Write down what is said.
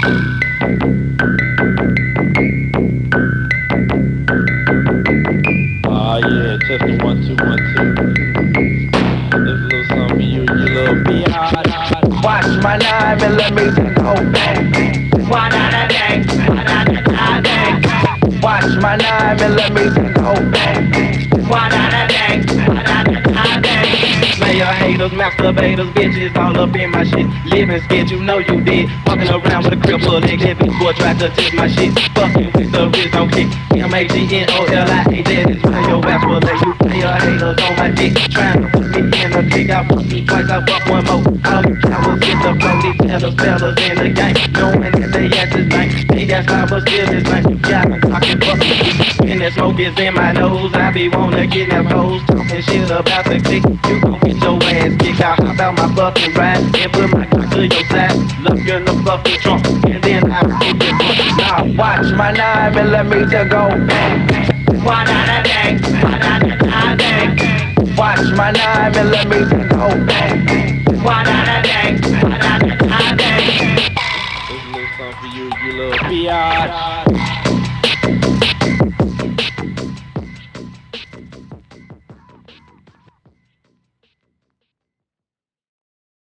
Oh yeah, testing 1 2 1 2. This a little something for you, you little biatch. Watch my 9mm go bang. Watch my 9mm go bang. Player haters, masturbators, bitches all up in my shit. Living skit, you know you did. Walking around with a crib full of exhibits. Boy tried to tip my shit. Fucking with the wrist on kick. MAGNOLIA, that is where your ass will lay. You player haters on my dick. Trying to put me in a kick. I fuck you twice, I fuck one more. All you cowards get the flow. These fellas in the game. Knowing that they ass is blank. They got time but still is blank. Yeah, I'm talking fucking. And that smoke is in my nose. I be wanna get that pose. Talking shit about the click. You gon' get your ass kicked out. Hop out my fucking ride and put my cock to your side. Look in the fucking trunk and then I'll get your fucking. Now watch my 9mm go bang. Watch my 9mm go bang. This a little something for you, you little biatch.